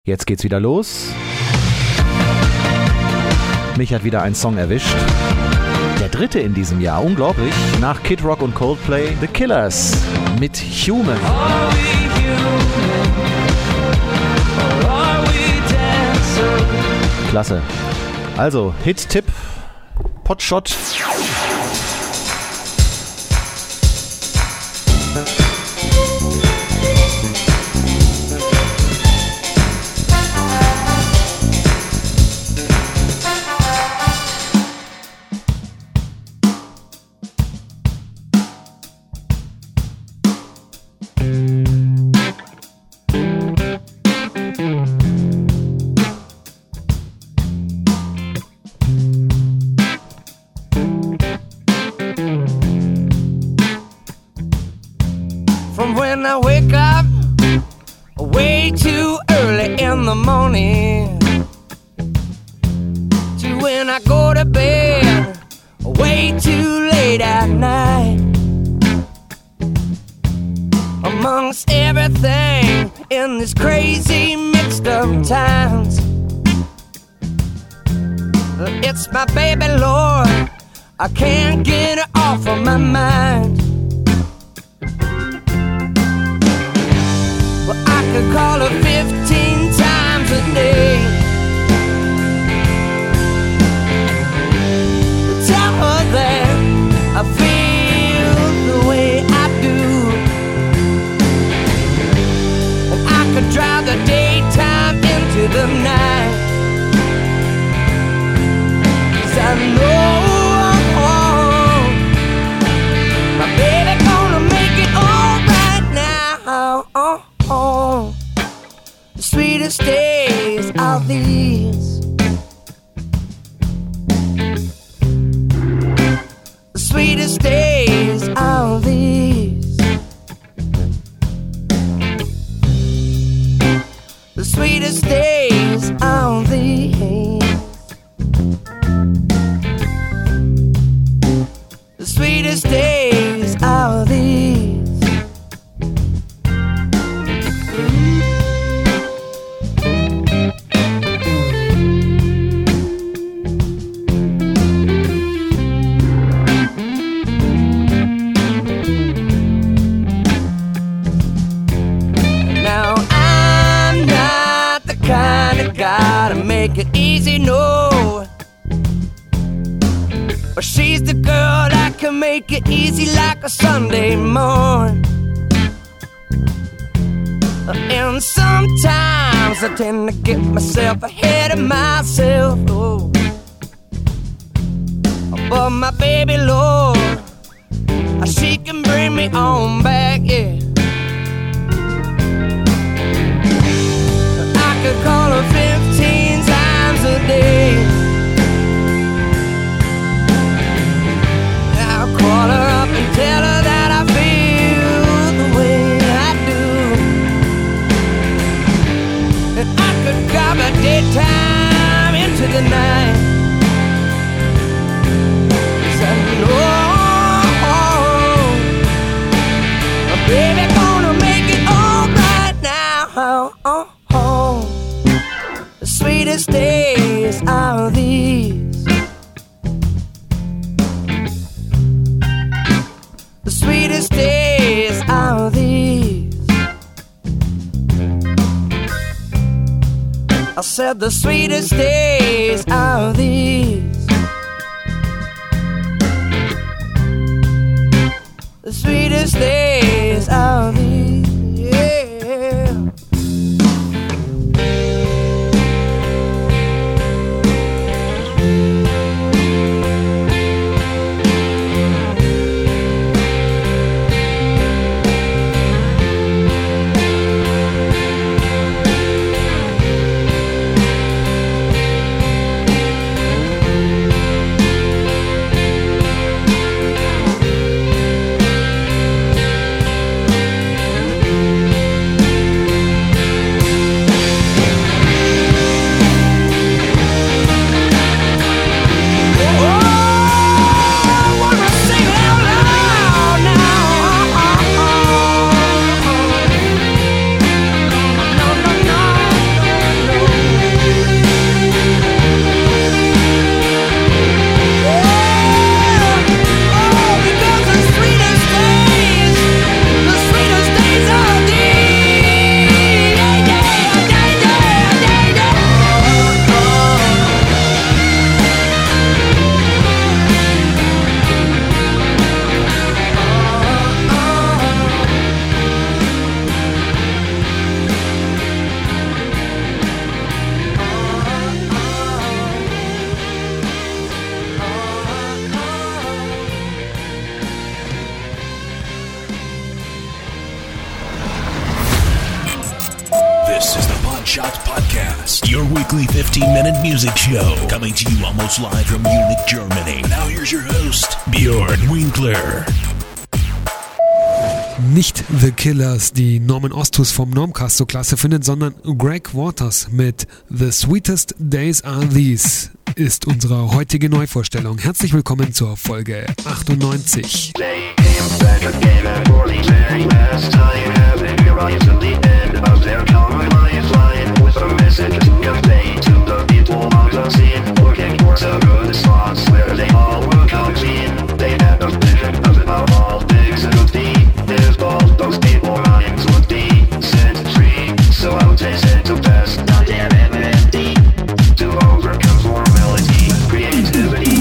Jetzt geht's wieder los. Mich hat wieder ein Song erwischt. Der dritte in diesem Jahr, unglaublich. Nach Kid Rock und Coldplay, The Killers mit Human. Klasse. Also, Hit-Tipp, Potshot. When I wake up way too early in the morning to when I go to bed way too late at night, amongst everything in this crazy mixed up times, it's my baby Lord, I can't get her off of my mind. Well, I could call her 15 times a day, tell her that I feel the way I do, and I could drive the daytime into the night, 'cause I know my baby gonna make it all right now. The sweetest days are these. The sweetest days are these. The sweetest days are these. The sweetest days are these. Gotta make it easy, no. But she's the girl that can make it easy like a Sunday morn. And sometimes I tend to get myself ahead of myself, oh. But my baby Lord, she can bring me on back, yeah. I could call her 15 times a day, I'll call her up and tell her that I feel the way I do, and I could drive the daytime into the night, 'cause I know my baby gonna make it all right now. The sweetest days are these. The sweetest days are these. I said the sweetest days are these. The sweetest days are these, yeah. Shot Podcast, your weekly 15-minute music show, coming to you almost live from Munich, Germany. Now here's your host, Björn Winkler. Nicht The Killers, die Norman Osthus vom Normcast so klasse findet, sondern Greg Waters mit The Sweetest Days Are These ist unsere heutige Neuvorstellung. Herzlich willkommen zur Folge 98. Those people running to be set free. So I would taste it to best, not damn empty. To overcome formality, creativity.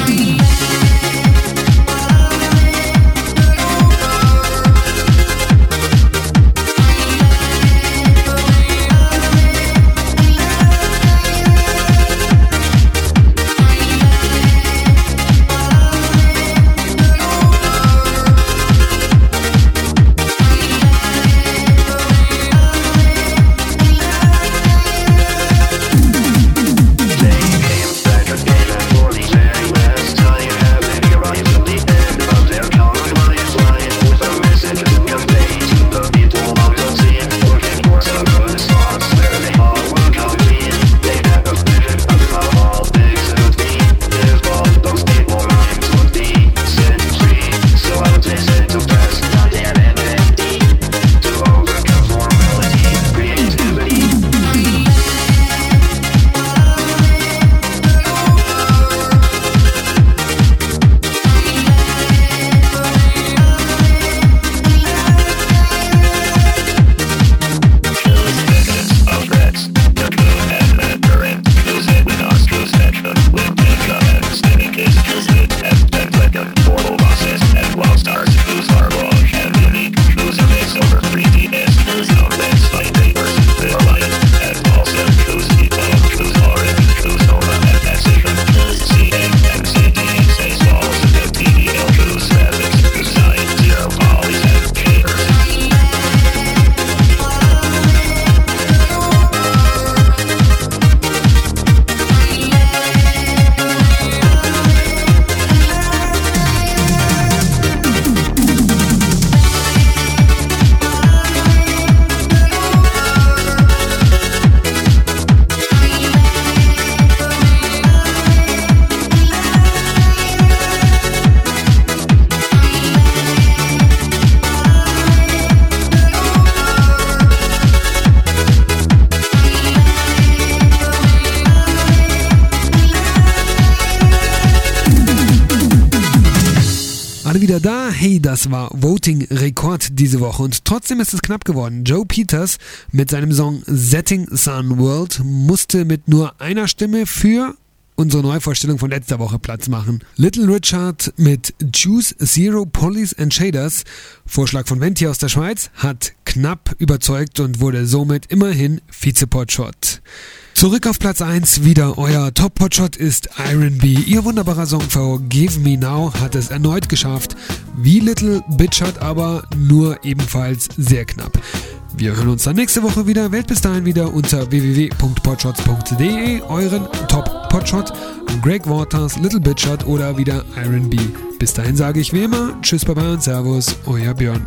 Wieder da, hey, das war Voting-Rekord diese Woche und trotzdem ist es knapp geworden. Joe Peters mit seinem Song Setting Sun World musste mit nur einer Stimme für unsere Neuvorstellung von letzter Woche Platz machen. Little Richard mit Choose Zero Polys and Shaders, Vorschlag von Venti aus der Schweiz, hat knapp überzeugt und wurde somit immerhin Vize-Potshot. Zurück auf Platz 1, wieder euer Top-Potshot ist Iron B. Ihr wunderbarer Song Forgive Me Now hat es erneut geschafft, wie Little Bitchard, aber nur ebenfalls sehr knapp. Wir hören uns dann nächste Woche wieder. Wählt bis dahin wieder unter www.podshots.de euren Top-Potshot, Greg Waters, Little Bitchard oder wieder Iron B. Bis dahin sage ich wie immer, tschüss, baba und servus, euer Björn.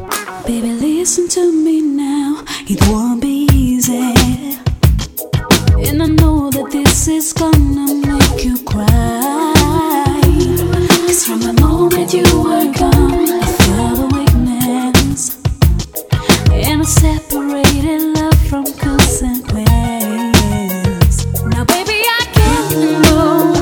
Baby, listen to me now, it won't be easy. And I know that this is gonna make you cry. 'Cause from the moment you were gone, I felt a weakness and a separated love from consent ways. Now baby, I can't go.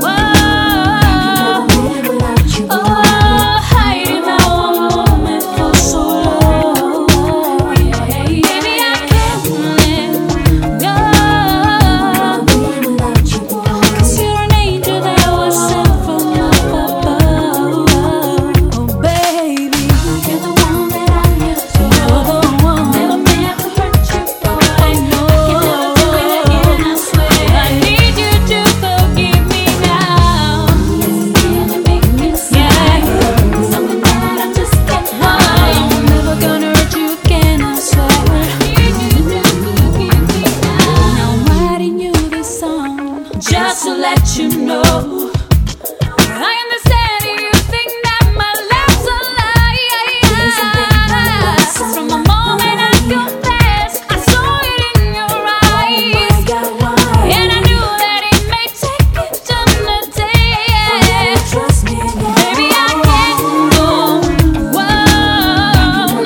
Hiding our moment for so long. Yeah, baby, I can't live let you know. I understand you think that my love's a lie. From the moment I confessed, I saw it in your eyes, and I knew that it may take eternity. Baby, I can't go on,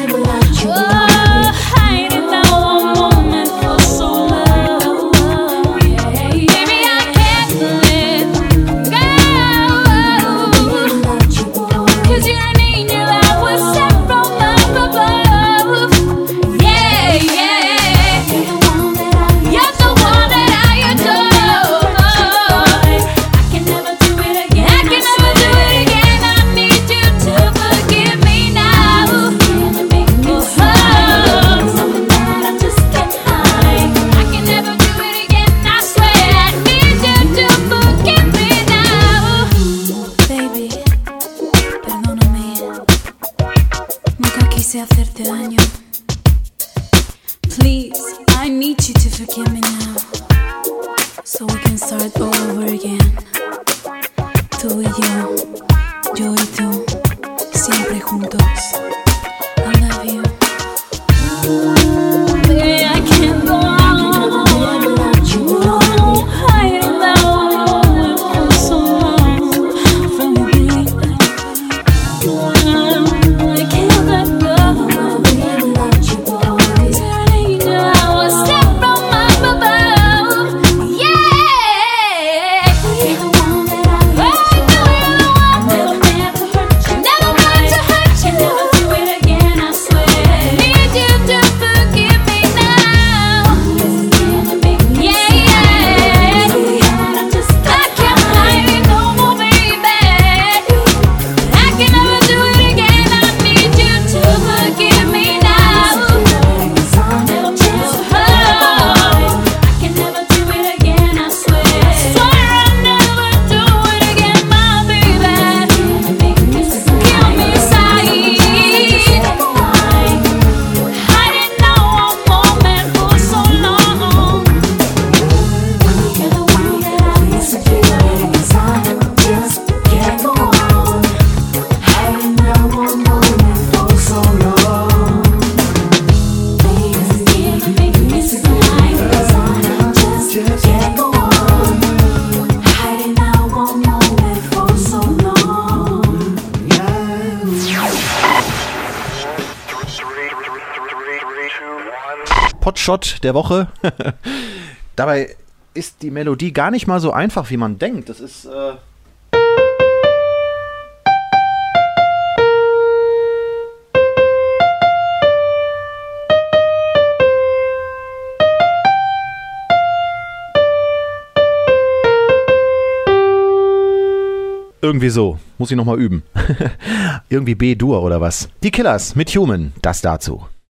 hiding now a moment for so long. Baby, I can't let go, 'cause you're an angel that was sent from up above. Yeah, yeah, you're the one that I adore. I can never do it again. I can never do it again. I need you to forgive me now. Something that I just can't hide. I can never do it again. I swear I need you to forgive me now. Baby, perdóname. Nunca quise hacerte daño. Please, I need you to forgive me now, so we can start all over again. Tú y yo y tú, siempre juntos. I love you. Baby, I can't go on, hiding that one for so long from you, baby. I can't let go. 'Cause you're an angel, I was sent from up above. Yeah, you're the one that I love. I know you're the one that'll never hurt you. Never want to hurt you. Never do it again, I swear. Need you to forgive me now. Yeah, yeah. I can't hide it no more, baby. I can never do it again. I need you to forgive me now. I can never do it again, I swear. Swear I'll never do it again, my baby. Kill me inside. Hiding now a moment for so long. You're the one that I insecure, 'cause I just can't go on. Hiding now a moment for so long. Please give me a sign, 'cause I just can't go on. Hiding now a moment for so long. Potshot der Woche. Dabei ist die Melodie gar nicht mal so einfach, wie man denkt. Das ist irgendwie so. Muss ich nochmal üben. Irgendwie B-Dur oder was. Die Killers mit Human. Das dazu.